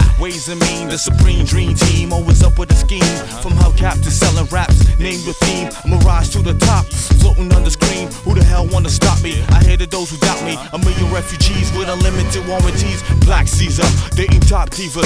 Ways and mean, the supreme dream team, always up with a scheme. From hubcap to selling raps, name your theme. I'm a rise to the top, floating on the screen. Who the hell wanna stop me? I hated those who doubt me. A million refugees with unlimited warranties. Black Caesar, dating top divas.